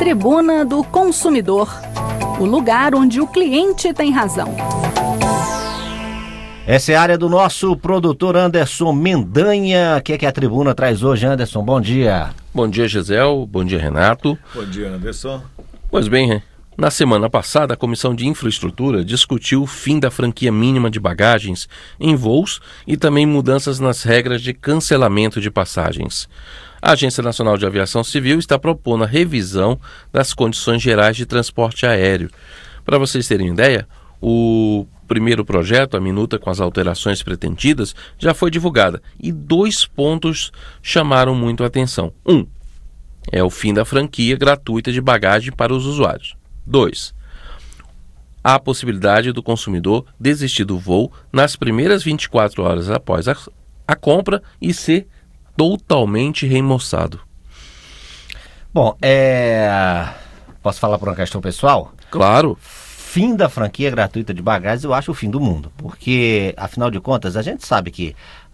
Tribuna do Consumidor, o lugar onde o cliente tem razão. Essa é a área do nosso produtor Anderson Mendanha. O que é que a Tribuna traz hoje, Anderson? Bom dia. Bom dia, Gisele. Bom dia, Renato. Bom dia, Anderson. Pois bem, na semana passada, a Comissão de Infraestrutura discutiu o fim da franquia mínima de bagagens em voos e também mudanças nas regras de cancelamento de passagens. A Agência Nacional de Aviação Civil está propondo a revisão das condições gerais de transporte aéreo. Para vocês terem ideia, o primeiro projeto, a minuta com as alterações pretendidas, já foi divulgada e 2 pontos chamaram muito a atenção. 1. É o fim da franquia gratuita de bagagem para os usuários. 2. Há a possibilidade do consumidor desistir do voo nas primeiras 24 horas após a compra e ser totalmente reembolsado. Bom, posso falar por uma questão pessoal? Claro. Fim da franquia gratuita de bagagens eu acho o fim do mundo, porque, afinal de contas, a gente sabe que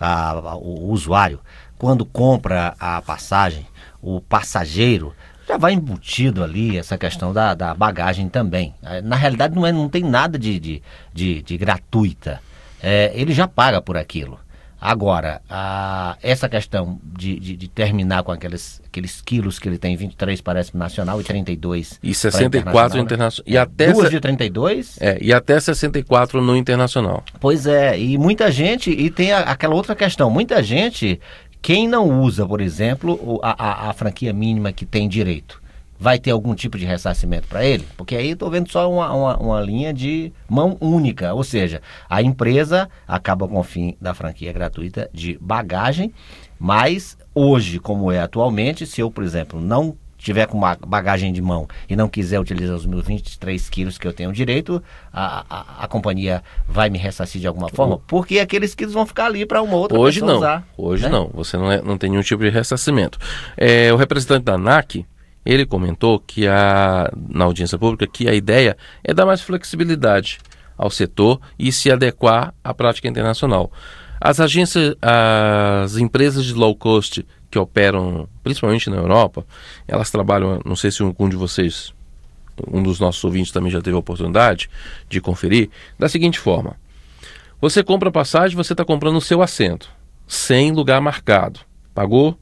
o usuário, quando compra a passagem, o passageiro já vai embutido ali essa questão da bagagem também. Na realidade não tem nada de gratuita, ele já paga por aquilo. Agora, essa questão de terminar com aqueles quilos que ele tem, 23 parece nacional e 32 e 64 internacional. E até duas de 32? E até 64 no internacional. Pois é, e muita gente, e tem aquela outra questão, muita gente, quem não usa, por exemplo, a franquia mínima que tem direito, vai ter algum tipo de ressarcimento para ele? Porque aí estou vendo só uma linha de mão única, ou seja, a empresa acaba com o fim da franquia gratuita de bagagem, mas hoje, como é atualmente, se eu, por exemplo, não tiver com uma bagagem de mão e não quiser utilizar os meus 23 quilos que eu tenho direito, a companhia vai me ressarcir de alguma forma? Porque aqueles quilos vão ficar ali para uma outra pessoa usar. Hoje não, você não tem nenhum tipo de ressarcimento. O representante da ANAC, ele comentou que na audiência pública que a ideia é dar mais flexibilidade ao setor e se adequar à prática internacional. As empresas de low cost que operam principalmente na Europa, elas trabalham, não sei se algum de vocês, um dos nossos ouvintes também já teve a oportunidade de conferir, da seguinte forma: você compra a passagem, você está comprando o seu assento, sem lugar marcado, pagou,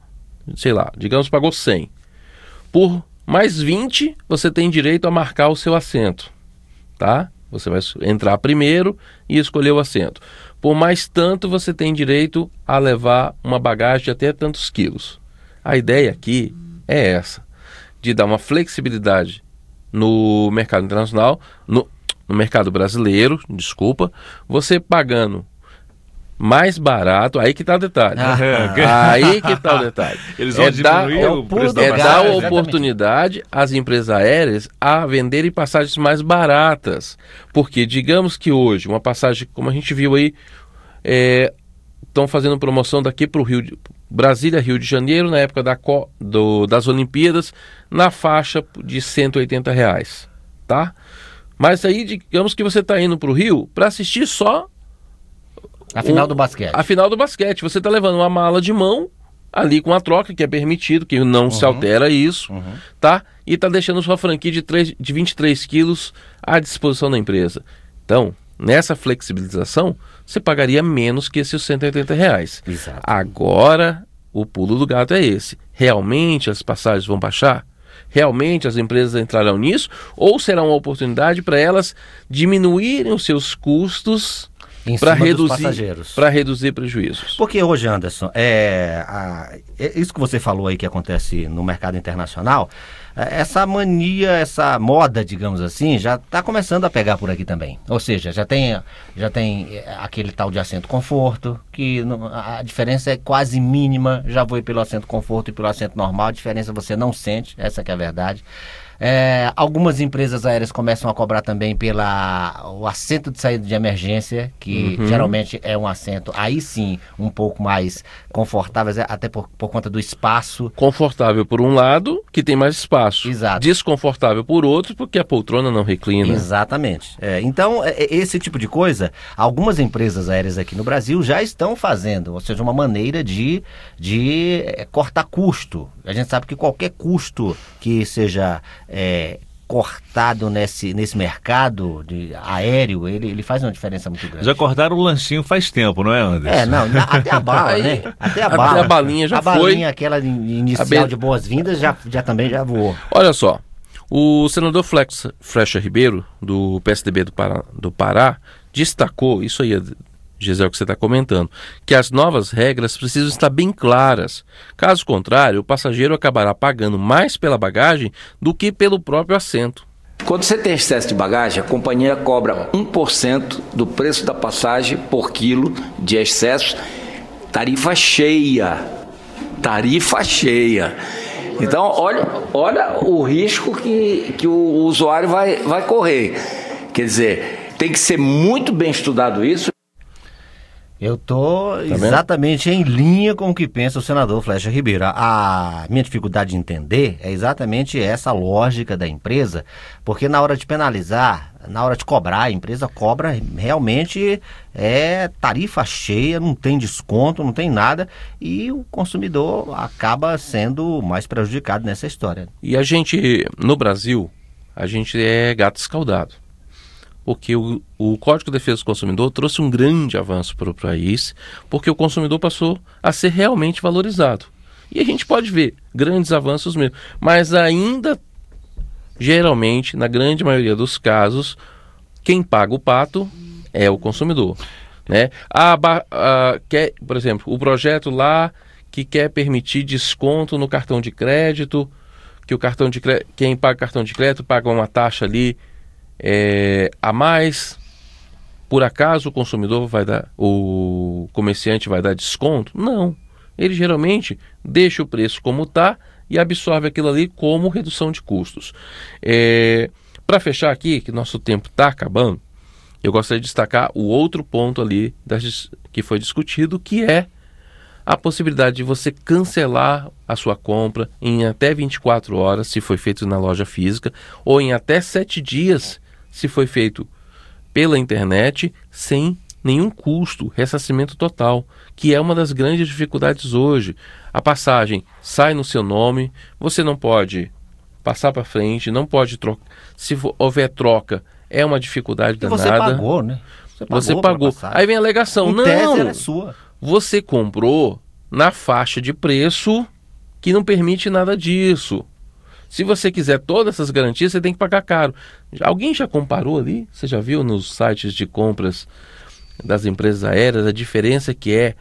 pagou 100. Por mais 20, você tem direito a marcar o seu assento, tá? Você vai entrar primeiro e escolher o assento. Por mais tanto, você tem direito a levar uma bagagem de até tantos quilos. A ideia aqui é essa, de dar uma flexibilidade no mercado internacional, no mercado brasileiro, você pagando mais barato, aí que está o detalhe. Aí que está o detalhe. Eles vão diminuir o preço da passagem. Dar oportunidade às empresas aéreas a venderem passagens mais baratas. Porque, digamos que hoje, uma passagem, como a gente viu aí, estão fazendo promoção daqui para o Brasília, Rio de Janeiro, na época das Olimpíadas, na faixa de R$180, tá? Mas aí, digamos que você está indo para o Rio para assistir só a final do basquete. A final do basquete. Você está levando uma mala de mão ali com a troca, que é permitido, que não se altera isso, tá? E está deixando sua franquia de 23 quilos à disposição da empresa. Então, nessa flexibilização, você pagaria menos que esses R$180. Exato. Agora, o pulo do gato é esse. Realmente as passagens vão baixar? Realmente as empresas entrarão nisso? Ou será uma oportunidade para elas diminuírem os seus custos para reduzir prejuízos? Porque hoje, Anderson, isso que você falou aí que acontece no mercado internacional, essa mania, essa moda, digamos assim, já está começando a pegar por aqui também. Ou seja, já tem aquele tal de assento conforto, que a diferença é quase mínima. Já foi pelo assento conforto e pelo assento normal, a diferença você não sente, essa que é a verdade. Algumas empresas aéreas começam a cobrar também o assento de saída de emergência, que geralmente é um assento, aí sim, um pouco mais confortável, até por conta do espaço. Confortável por um lado, que tem mais espaço. Exato. Desconfortável por outro, porque a poltrona não reclina. Exatamente. Então, esse tipo de coisa, algumas empresas aéreas aqui no Brasil já estão fazendo, ou seja, uma maneira de cortar custo. A gente sabe que qualquer custo que seja cortado nesse mercado aéreo, ele faz uma diferença muito grande. Já cortaram o lanchinho faz tempo, não é, Anderson? Até a bala, né? Até a bala. Até a balinha já foi. A balinha, aquela inicial de boas-vindas, já também já voou. Olha só, o senador Flecha Ribeiro, do PSDB do Pará, destacou, isso aí, Gisele, que você está comentando, que as novas regras precisam estar bem claras. Caso contrário, o passageiro acabará pagando mais pela bagagem do que pelo próprio assento. Quando você tem excesso de bagagem, a companhia cobra 1% do preço da passagem por quilo de excesso, tarifa cheia. Tarifa cheia. Então, olha o risco que o usuário vai correr. Quer dizer, tem que ser muito bem estudado isso. Eu estou exatamente em linha com o que pensa o senador Flecha Ribeiro. A minha dificuldade de entender é exatamente essa lógica da empresa, porque na hora de penalizar, na hora de cobrar, a empresa cobra realmente tarifa cheia, não tem desconto, não tem nada, e o consumidor acaba sendo mais prejudicado nessa história. E a gente, no Brasil, a gente é gato escaldado. Porque o Código de Defesa do Consumidor trouxe um grande avanço para o país, porque o consumidor passou a ser realmente valorizado. E a gente pode ver grandes avanços mesmo, mas ainda, geralmente, na grande maioria dos casos, quem paga o pato é o consumidor, né? Por exemplo, o projeto lá que quer permitir desconto no cartão de crédito, que quem paga cartão de crédito paga uma taxa ali a mais. Por acaso o comerciante vai dar desconto? Não. Ele geralmente deixa o preço como está e absorve aquilo ali como redução de custos. Para fechar aqui, que nosso tempo está acabando, eu gostaria de destacar o outro ponto ali que foi discutido, que é a possibilidade de você cancelar a sua compra em até 24 horas, se foi feito na loja física, ou em até 7 dias, se foi feito pela internet, sem nenhum custo, ressarcimento total, que é uma das grandes dificuldades hoje. A passagem sai no seu nome, você não pode passar para frente, não pode trocar. Se houver troca, é uma dificuldade danada. Você pagou, né? Você pagou. Aí vem a alegação. Não, tese ela é sua. Você comprou na faixa de preço que não permite nada disso. Se você quiser todas essas garantias, você tem que pagar caro. Alguém já comparou ali? Você já viu nos sites de compras das empresas aéreas a diferença que é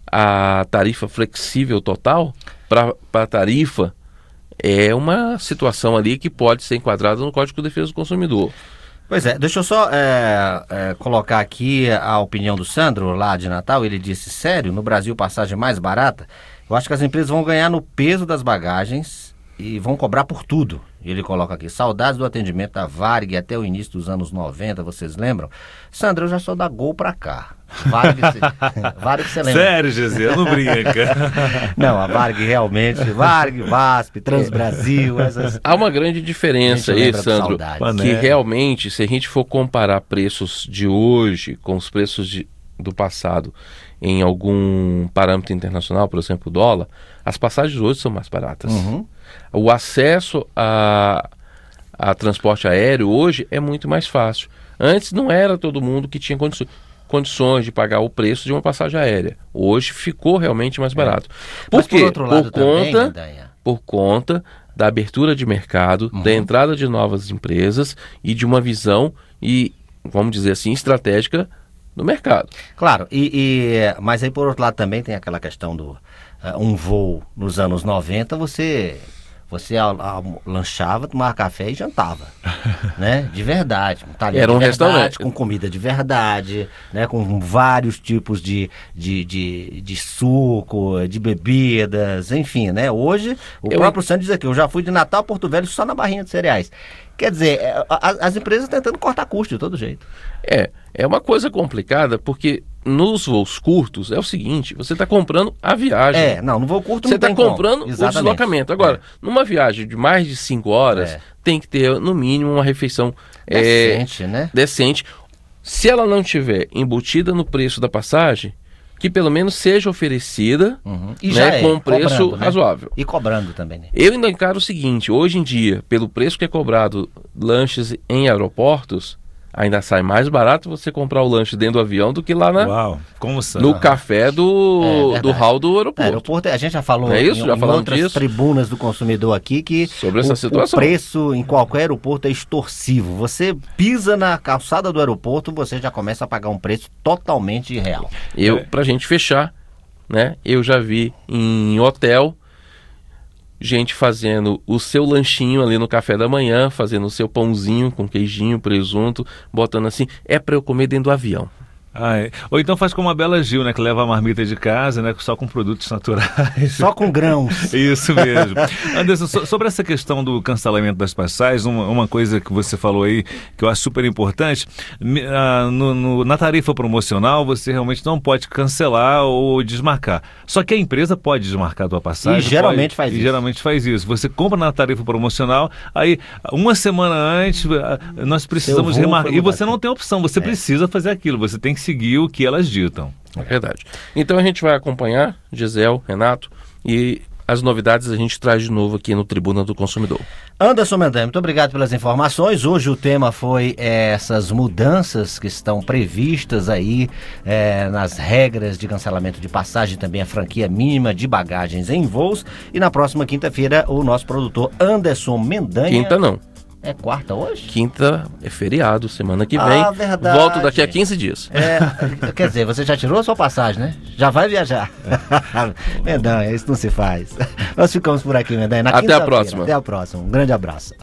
a tarifa flexível total para a tarifa? É uma situação ali que pode ser enquadrada no Código de Defesa do Consumidor. Pois é, deixa eu só colocar aqui a opinião do Sandro, lá de Natal. Ele disse, sério, no Brasil passagem mais barata? Eu acho que as empresas vão ganhar no peso das bagagens e vão cobrar por tudo. Ele coloca aqui, saudades do atendimento da Varig até o início dos anos 90, vocês lembram? Sandro, eu já sou da Gol pra cá. Varig você lembra? Sério, Gisele, não brinca. Não, a Varig realmente, Varig, VASP, Transbrasil, essas... Há uma grande diferença aí, Sandro, que realmente, se a gente for comparar preços de hoje com os preços do passado em algum parâmetro internacional, por exemplo, o dólar, as passagens hoje são mais baratas. Uhum. O acesso a transporte aéreo hoje é muito mais fácil. Antes não era todo mundo que tinha condições de pagar o preço de uma passagem aérea. Hoje ficou realmente mais barato. Por quê? Por outro lado Por conta da abertura de mercado, da entrada de novas empresas e de uma visão e, vamos dizer assim, estratégica do mercado. Claro, mas aí por outro lado também tem aquela questão do um voo nos anos 90, você lanchava, tomava café e jantava, né? De verdade. Era um restaurante. Com comida de verdade, né? Com vários tipos de suco, de bebidas, enfim, né? Hoje, próprio Sandro diz aqui, eu já fui de Natal a Porto Velho só na barrinha de cereais. Quer dizer, as empresas tentando cortar custo de todo jeito. É uma coisa complicada, porque nos voos curtos é o seguinte, você está comprando a viagem. No voo curto você não tem como. Você está comprando o deslocamento. Agora, numa viagem de mais de 5 horas, tem que ter, no mínimo, uma refeição decente, né? Decente. Se ela não tiver embutida no preço da passagem, que pelo menos seja oferecida, E né, já é, com um preço cobrando, né? razoável. E cobrando também, né? Eu ainda encaro o seguinte, hoje em dia, pelo preço que é cobrado lanches em aeroportos, ainda sai mais barato você comprar o lanche dentro do avião do que lá Uau, como no café do hall do aeroporto. Aeroporto, a gente já falou Não é isso? Já em falamos outras disso? tribunas do consumidor aqui que Sobre essa situação. o preço em qualquer aeroporto é extorsivo. Você pisa na calçada do aeroporto, você já começa a pagar um preço totalmente irreal. Pra gente fechar, né? Eu já vi em hotel gente fazendo o seu lanchinho ali no café da manhã, fazendo o seu pãozinho com queijinho, presunto, botando assim, é para eu comer dentro do avião. Ou então faz como a Bela Gil, né? Que leva a marmita de casa, né? Só com produtos naturais. Só com grãos. Isso mesmo. Anderson, sobre essa questão do cancelamento das passagens, uma coisa que você falou aí, que eu acho super importante, na tarifa promocional, você realmente não pode cancelar ou desmarcar. Só que a empresa pode desmarcar a tua passagem. E geralmente faz isso. Geralmente faz isso. Você compra na tarifa promocional, aí uma semana antes, nós precisamos remarcar. E você não tem opção, você precisa fazer aquilo, você tem que seguir o que elas ditam. É verdade. Então a gente vai acompanhar, Gisele, Renato, e as novidades a gente traz de novo aqui no Tribuna do Consumidor. Anderson Mendanha, muito obrigado pelas informações. Hoje o tema foi essas mudanças que estão previstas aí nas regras de cancelamento de passagem, também a franquia mínima de bagagens em voos. E na próxima quinta-feira o nosso produtor Anderson Mendanha... Quinta não. É quarta hoje? Quinta é feriado, semana que vem. Verdade. Volto daqui a 15 dias. Quer dizer, você já tirou a sua passagem, né? Já vai viajar. Mendanha, isso não se faz. Nós ficamos por aqui, Mendanha. Até a próxima. Até a próxima. Um grande abraço.